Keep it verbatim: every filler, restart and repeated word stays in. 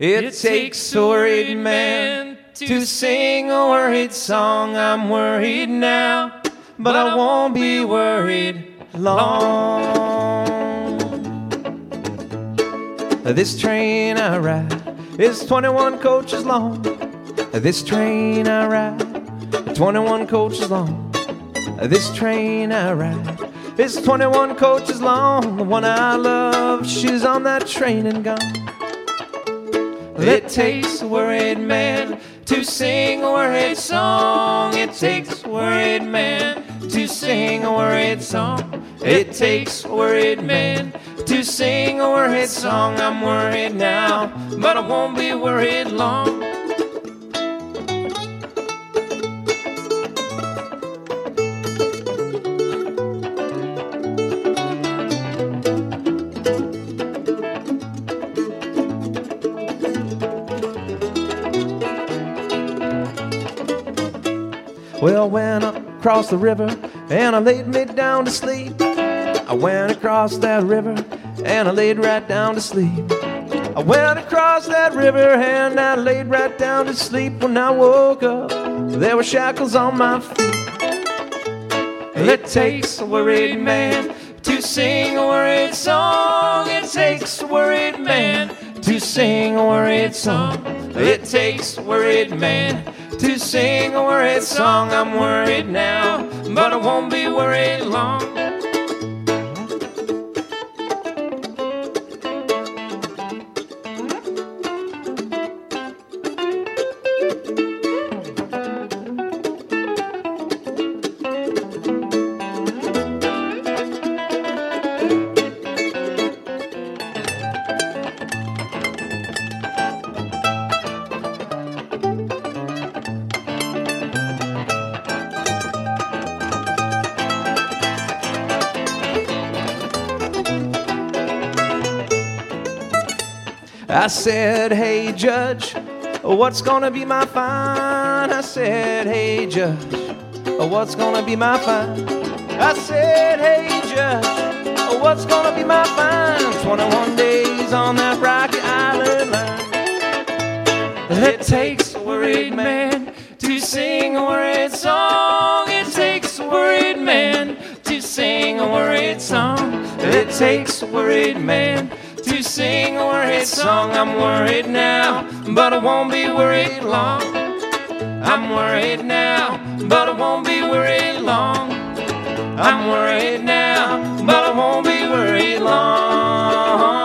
It takes a worried man to sing a worried song. I'm worried now, but I won't be worried long. This train I ride is twenty-one coaches long. This train I ride, twenty-one coaches long. This train I ride is twenty-one coaches long. The one I love, she's on that train and gone. It takes a worried man to sing a worried song. It takes a worried man to sing a worried song. It takes a worried man to sing a worried song. I'm worried now, but I won't be worried long. Well, I went across the river and I laid me down to sleep. I went across that river and I laid right down to sleep. I went across that river and I laid right down to sleep. When I woke up, there were shackles on my feet. It takes a worried man to sing a worried song. It takes a worried man to sing a worried song. It takes a worried man to sing a worried song. I'm worried now, but I won't be worried long. I said, hey, Judge, what's gonna be my fine? I said, hey, Judge, what's gonna be my fine? I said, hey, Judge, what's gonna be my fine? twenty-one days on that Rocky Island line. It takes a worried man to sing a worried song. It takes a worried man to sing a worried song. It takes a worried man to sing a worried song. I'm worried now, but I won't be worried long. I'm worried now, but I won't be worried long. I'm worried now, but I won't be worried long.